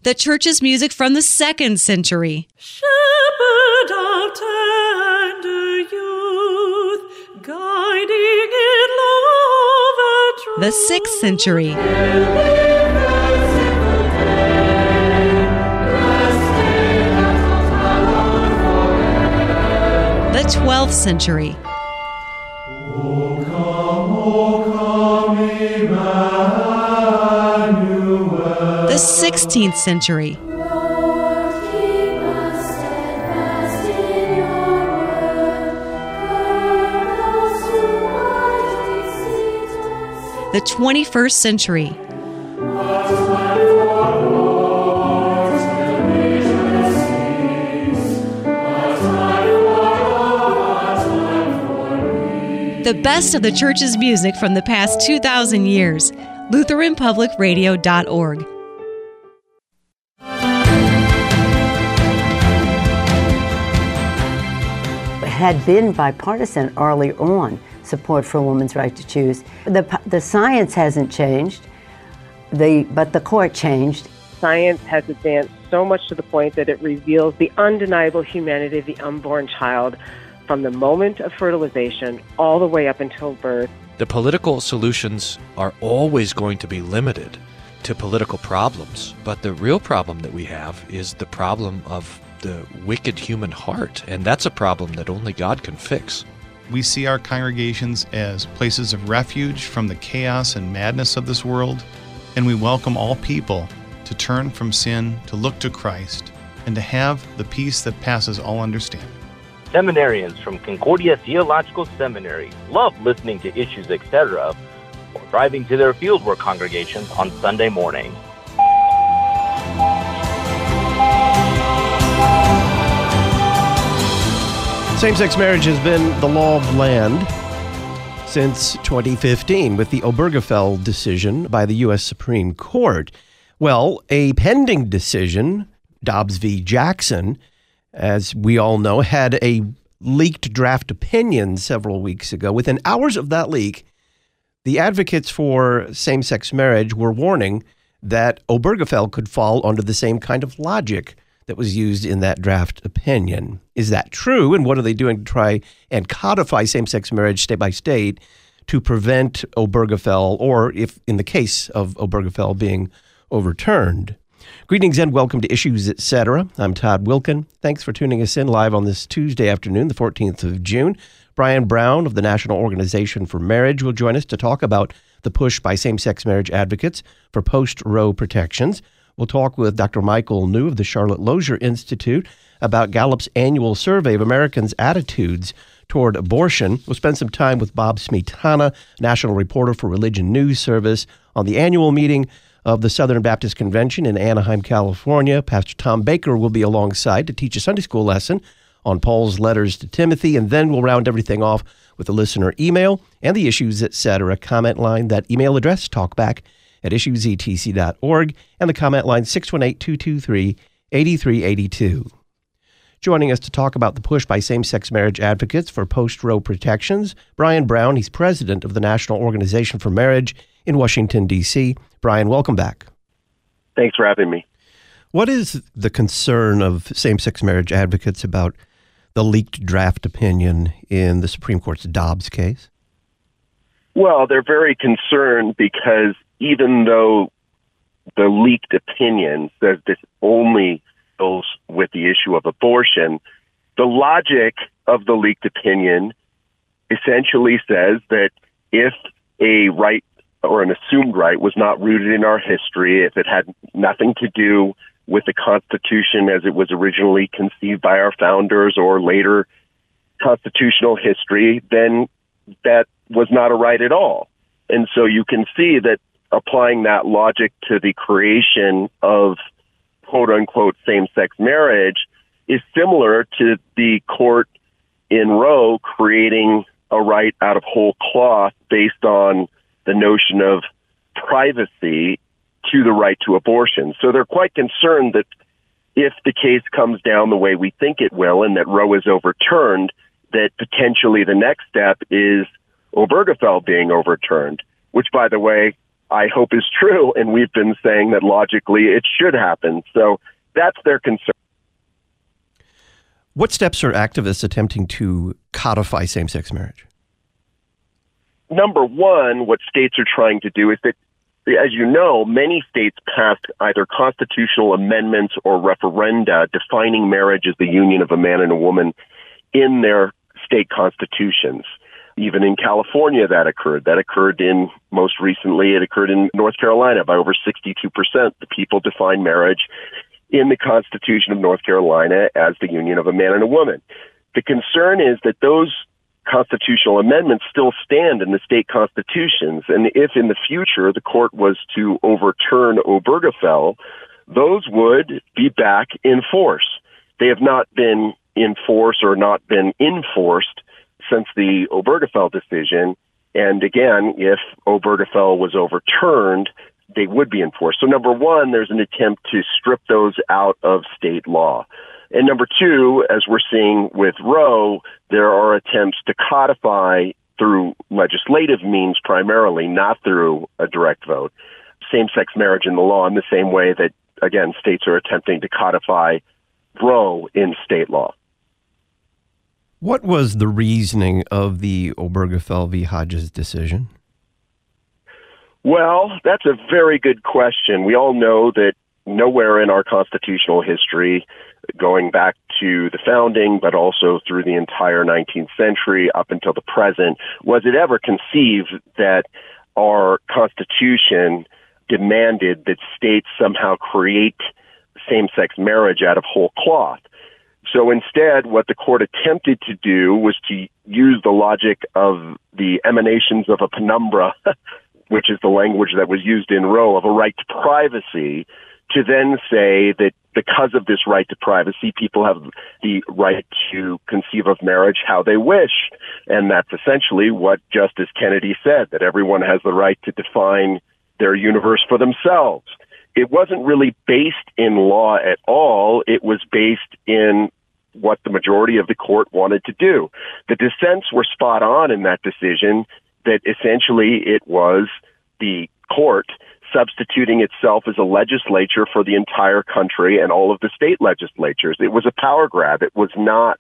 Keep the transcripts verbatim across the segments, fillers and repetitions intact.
The church's music from the second century. Shepherd of tender youth, guiding in love and truth. The sixth century. The twelfth century. O come, O come, Emmanuel. The sixteenth century. Lord, keep us steadfast in your word. Guide us to mighty seat. The twenty-first century. The best of the church's music from the past two thousand years. Lutheran Public Radio dot org. Had been bipartisan early on, support for a woman's right to choose. The, the science hasn't changed, the, but the court changed. Science has advanced so much to the point that it reveals the undeniable humanity of the unborn child from the moment of fertilization all the way up until birth. The political solutions are always going to be limited to political problems, but the real problem that we have is the problem of the wicked human heart, and that's a problem that only God can fix. We see our congregations as places of refuge from the chaos and madness of this world, and we welcome all people to turn from sin, to look to Christ, and to have the peace that passes all understanding. Seminarians from Concordia Theological Seminary love listening to Issues, et cetera, or driving to their fieldwork congregations on Sunday morning. Same-sex marriage has been the law of the land since twenty fifteen with the Obergefell decision by the U S Supreme Court. Well, a pending decision, Dobbs v. Jackson, as we all know, had a leaked draft opinion several weeks ago. Within hours of that leak, the advocates for same-sex marriage were warning that Obergefell could fall under the same kind of logic that was used in that draft opinion. Is that true? And what are they doing to try and codify same-sex marriage state by state to prevent Obergefell, or if in the case of Obergefell, being overturned? Greetings and welcome to Issues, et cetera. I'm Todd Wilkin. Thanks for tuning us in live on this Tuesday afternoon, the fourteenth of June. Brian Brown of the National Organization for Marriage will join us to talk about the push by same-sex marriage advocates for post-Roe protections. We'll talk with Doctor Michael New of the Charlotte Lozier Institute about Gallup's annual survey of Americans' attitudes toward abortion. We'll spend some time with Bob Smietana, national reporter for Religion News Service, on the annual meeting of the Southern Baptist Convention in Anaheim, California. Pastor Tom Baker will be alongside to teach a Sunday school lesson on Paul's letters to Timothy, and then we'll round everything off with a listener email and the Issues, et cetera comment line. That email address, talkback at issues e t c dot org, and the comment line six one eight, two two three, eight three eight two. Joining us to talk about the push by same-sex marriage advocates for post-Roe protections, Brian Brown. He's president of the National Organization for Marriage in Washington, D C Brian, welcome back. Thanks for having me. What is the concern of same-sex marriage advocates about the leaked draft opinion in the Supreme Court's Dobbs case? Well, they're very concerned because even though the leaked opinion says this only deals with the issue of abortion, the logic of the leaked opinion essentially says that if a right or an assumed right was not rooted in our history, if it had nothing to do with the Constitution as it was originally conceived by our founders or later constitutional history, then that was not a right at all. And so you can see that applying that logic to the creation of quote-unquote same-sex marriage is similar to the court in Roe creating a right out of whole cloth based on the notion of privacy to the right to abortion. So they're quite concerned that if the case comes down the way we think it will and that Roe is overturned, that potentially the next step is Obergefell being overturned, which, by the way, I hope is true, and we've been saying that logically it should happen. So that's their concern. What steps are activists attempting to codify same-sex marriage? Number one, what states are trying to do is that, as you know, many states passed either constitutional amendments or referenda defining marriage as the union of a man and a woman in their state constitutions. Even in California, that occurred. That occurred in, most recently, it occurred in North Carolina by over sixty-two percent. The people defined marriage in the Constitution of North Carolina as the union of a man and a woman. The concern is that those constitutional amendments still stand in the state constitutions, and if in the future the court was to overturn Obergefell, those would be back in force. They have not been in force or not been enforced since the Obergefell decision, and again, if Obergefell was overturned, they would be enforced. So number one, there's an attempt to strip those out of state law. And number two, as we're seeing with Roe, there are attempts to codify through legislative means primarily, not through a direct vote, same-sex marriage in the law in the same way that, again, states are attempting to codify Roe in state law. What was the reasoning of the Obergefell v. Hodges decision? Well, that's a very good question. We all know that nowhere in our constitutional history, going back to the founding, but also through the entire nineteenth century up until the present, was it ever conceived that our Constitution demanded that states somehow create same-sex marriage out of whole cloth. So instead, what the court attempted to do was to use the logic of the emanations of a penumbra, which is the language that was used in Roe, of a right to privacy, to then say that because of this right to privacy, people have the right to conceive of marriage how they wish. And that's essentially what Justice Kennedy said, that everyone has the right to define their universe for themselves. It wasn't really based in law at all. It was based in what the majority of the court wanted to do. The dissents were spot on in that decision, that essentially it was the court substituting itself as a legislature for the entire country and all of the state legislatures. It was a power grab. It was not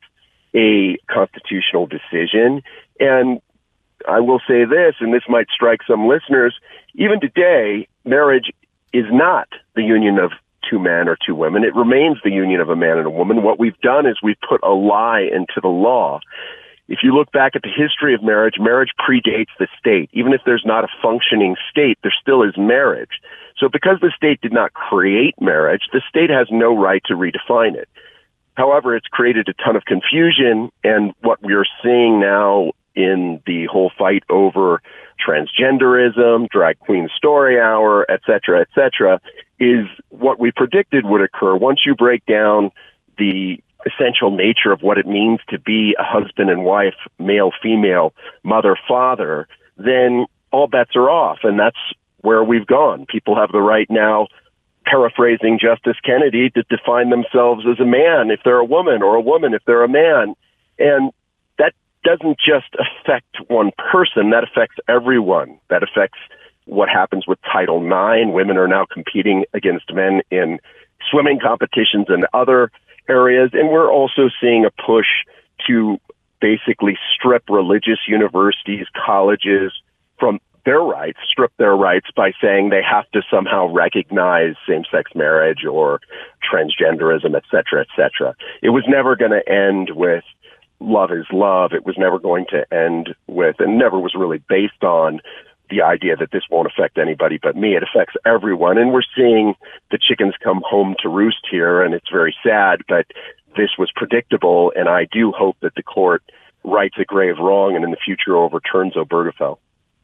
a constitutional decision. And I will say this, and this might strike some listeners, even today, marriage is not the union of two men or two women. It remains the union of a man and a woman. What we've done is we've put a lie into the law. If you look back at the history of marriage, marriage predates the state. Even if there's not a functioning state, there still is marriage. So because the state did not create marriage, the state has no right to redefine it. However, it's created a ton of confusion, and what we are seeing now in the whole fight over transgenderism, drag queen story hour, et cetera, et cetera, is what we predicted would occur. Once you break down the essential nature of what it means to be a husband and wife, male, female, mother, father, then all bets are off. And that's where we've gone. People have the right now, paraphrasing Justice Kennedy, to define themselves as a man if they're a woman, or a woman if they're a man. And that doesn't just affect one person, that affects everyone. That affects what happens with Title nine. Women are now competing against men in swimming competitions and other areas. And we're also seeing a push to basically strip religious universities, colleges from their rights, strip their rights by saying they have to somehow recognize same-sex marriage or transgenderism, et cetera, et cetera. It was never going to end with love is love. It was never going to end with, and never was really based on, the idea that this won't affect anybody but me. It affects everyone. And we're seeing the chickens come home to roost here, and it's very sad, but this was predictable, and I do hope that the court rights a grave wrong and in the future overturns Obergefell.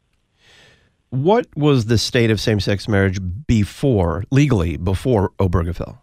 What was the state of same-sex marriage before, legally, before Obergefell?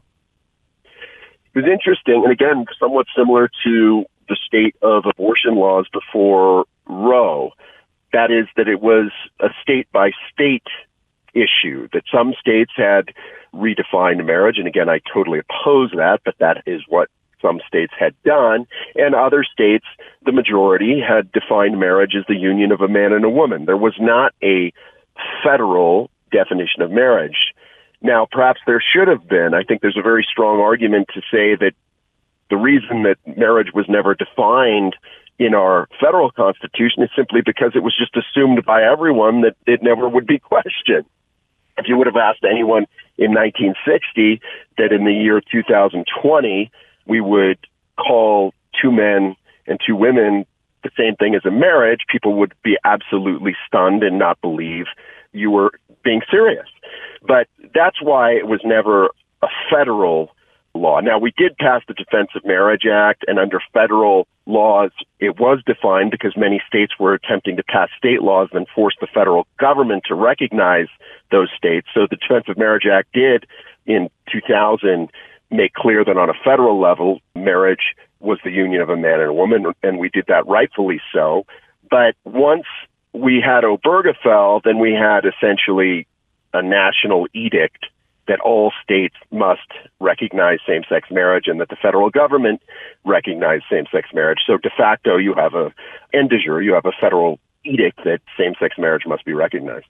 It was interesting, and again, somewhat similar to the state of abortion laws before Roe. That is, that it was a state-by-state issue, that some states had redefined marriage, and again, I totally oppose that, but that is what some states had done, and other states, the majority, had defined marriage as the union of a man and a woman. There was not a federal redefinition of marriage. Now, perhaps there should have been. I think there's a very strong argument to say that the reason that marriage was never defined in our federal constitution is simply because it was just assumed by everyone that it never would be questioned. If you would have asked anyone in nineteen sixty that in the year two thousand twenty we would call two men and two women the same thing as a marriage, people would be absolutely stunned and not believe you were being serious. But that's why it was never a federal law. Now, we did pass the Defense of Marriage Act, and under federal laws, it was defined because many states were attempting to pass state laws and force the federal government to recognize those states. So the Defense of Marriage Act did, in two thousand, make clear that on a federal level, marriage was the union of a man and a woman, and we did that rightfully so. But once we had Obergefell, then we had essentially a national edict that all states must recognize same-sex marriage and that the federal government recognize same-sex marriage. So de facto, you have a, and de jure, you have a federal edict that same-sex marriage must be recognized.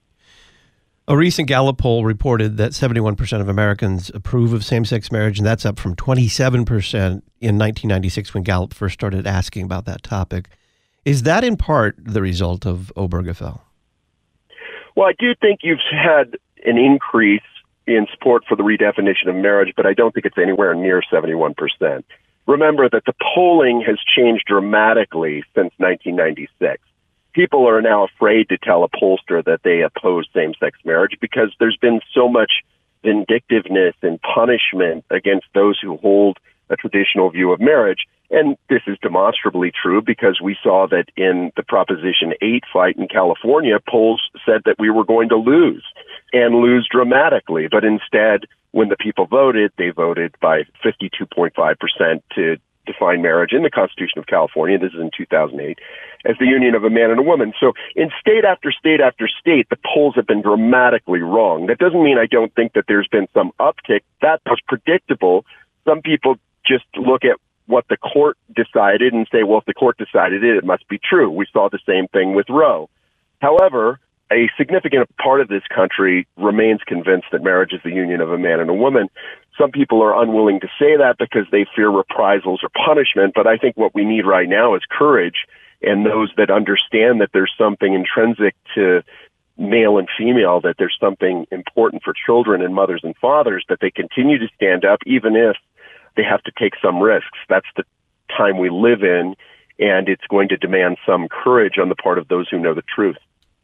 A recent Gallup poll reported that seventy-one percent of Americans approve of same-sex marriage, and that's up from twenty-seven percent in nineteen ninety-six when Gallup first started asking about that topic. Is that in part the result of Obergefell? Well, I do think you've had an increase in support for the redefinition of marriage, but I don't think it's anywhere near seventy-one percent. Remember that the polling has changed dramatically since nineteen ninety-six. People are now afraid to tell a pollster that they oppose same-sex marriage because there's been so much vindictiveness and punishment against those who hold a traditional view of marriage. And this is demonstrably true because we saw that in the Proposition eight fight in California, polls said that we were going to lose and lose dramatically. But instead, when the people voted, they voted by fifty-two point five percent to define marriage in the Constitution of California, this is in two thousand eight, as the union of a man and a woman. So in state after state after state, the polls have been dramatically wrong. That doesn't mean I don't think that there's been some uptick. That was predictable. Some people just look at what the court decided and say, well, if the court decided it, it must be true. We saw the same thing with Roe. However, a significant part of this country remains convinced that marriage is the union of a man and a woman. Some people are unwilling to say that because they fear reprisals or punishment, but I think what we need right now is courage and those that understand that there's something intrinsic to male and female, that there's something important for children and mothers and fathers, that they continue to stand up even if they have to take some risks. That's the time we live in, and it's going to demand some courage on the part of those who know the truth.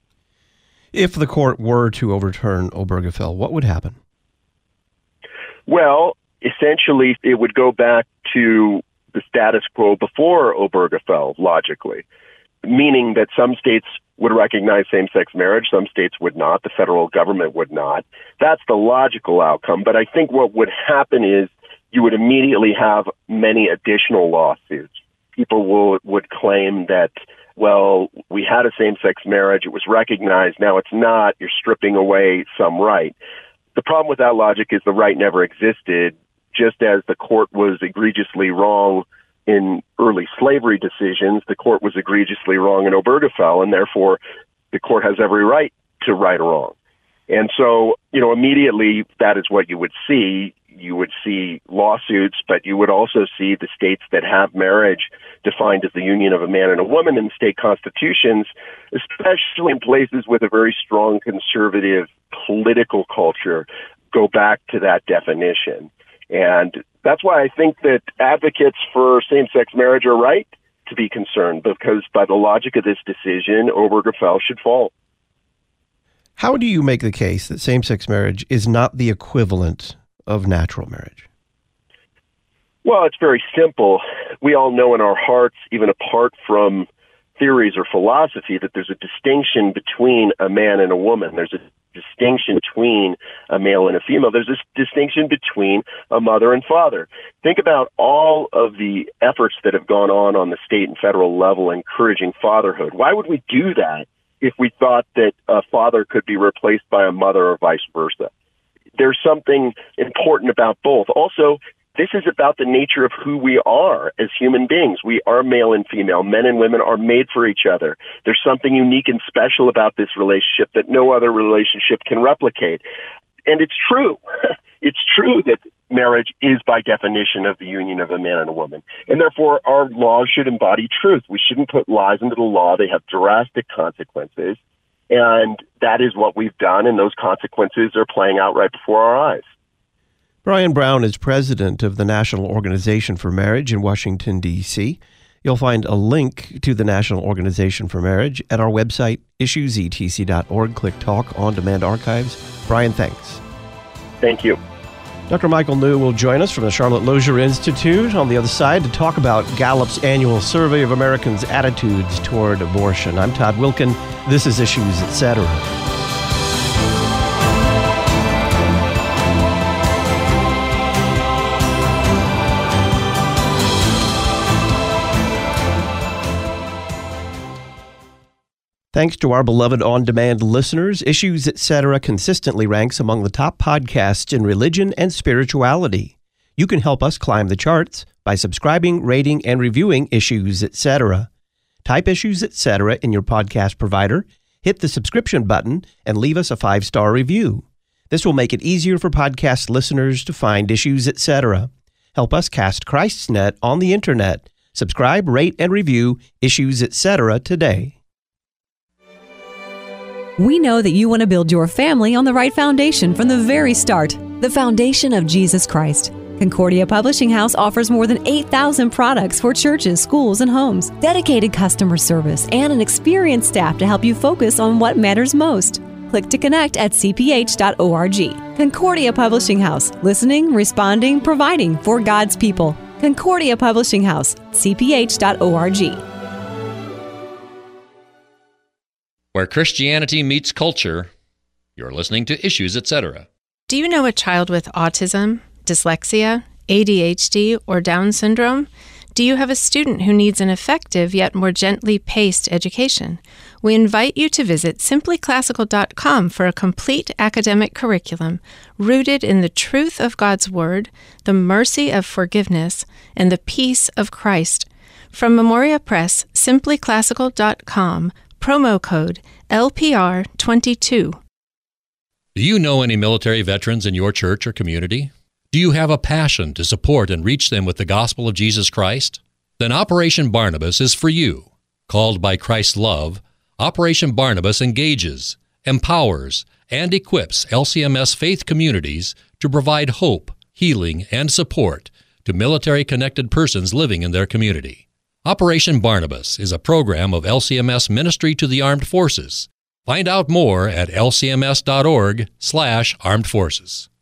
If the court were to overturn Obergefell, what would happen? Well, essentially, it would go back to the status quo before Obergefell, logically, meaning that some states would recognize same-sex marriage, some states would not, the federal government would not. That's the logical outcome. But I think what would happen is you would immediately have many additional lawsuits. People will, would claim that, well, we had a same-sex marriage, it was recognized, now it's not, you're stripping away some right. The problem with that logic is the right never existed, just as the court was egregiously wrong in early slavery decisions, the court was egregiously wrong in Obergefell, and therefore the court has every right to right or wrong. And so, you know, immediately that is what you would see. You would see lawsuits, but you would also see the states that have marriage defined as the union of a man and a woman in state constitutions, especially in places with a very strong conservative political culture, go back to that definition. And that's why I think that advocates for same-sex marriage are right to be concerned, because by the logic of this decision, Obergefell should fall. How do you make the case that same-sex marriage is not the equivalent of natural marriage? Well, it's very simple. We all know in our hearts, even apart from theories or philosophy, that there's a distinction between a man and a woman. There's a distinction between a male and a female. There's this distinction between a mother and father. Think about all of the efforts that have gone on on the state and federal level encouraging fatherhood. Why would we do that if we thought that a father could be replaced by a mother or vice versa? There's something important about both. Also, This is about the nature of who we are as human beings. We are male and female. Men and women are made for each other. There's something unique and special about this relationship that no other relationship can replicate. And it's true. It's true that marriage is by definition of the union of a man and a woman. And therefore, our laws should embody truth. We shouldn't put lies into the law. They have drastic consequences. And that is what we've done, and those consequences are playing out right before our eyes. Brian Brown is president of the National Organization for Marriage in Washington, D C You'll find a link to the National Organization for Marriage at our website, issues e t c dot org. Click Talk On Demand Archives. Brian, thanks. Thank you. Doctor Michael New will join us from the Charlotte Lozier Institute on the other side to talk about Gallup's annual survey of Americans' attitudes toward abortion. I'm Todd Wilkin. This is Issues, et cetera. Thanks to our beloved on-demand listeners, Issues, et cetera consistently ranks among the top podcasts in religion and spirituality. You can help us climb the charts by subscribing, rating, and reviewing Issues, et cetera. Type Issues, et cetera in your podcast provider, hit the subscription button, and leave us a five-star review. This will make it easier for podcast listeners to find Issues, et cetera. Help us cast Christ's net on the internet. Subscribe, rate, and review Issues, et cetera today. We know that you want to build your family on the right foundation from the very start, the foundation of Jesus Christ. Concordia Publishing House offers more than eight thousand products for churches, schools, and homes, dedicated customer service, and an experienced staff to help you focus on what matters most. Click to connect at c p h dot org. Concordia Publishing House, listening, responding, providing for God's people. Concordia Publishing House, c p h dot org. Where Christianity meets culture, you're listening to Issues, et cetera. Do you know a child with autism, dyslexia, A D H D, or Down syndrome? Do you have a student who needs an effective yet more gently paced education? We invite you to visit simply classical dot com for a complete academic curriculum rooted in the truth of God's Word, the mercy of forgiveness, and the peace of Christ. From Memoria Press, simply classical dot com, promo code L P R twenty-two. Do you know any military veterans in your church or community? Do you have a passion to support and reach them with the gospel of Jesus Christ? Then Operation Barnabas is for you. Called by Christ's love, Operation Barnabas engages, empowers, and equips L C M S faith communities to provide hope, healing, and support to military-connected persons living in their community. Operation Barnabas is a program of L C M S Ministry to the Armed Forces. Find out more at l c m s dot org slash armed forces.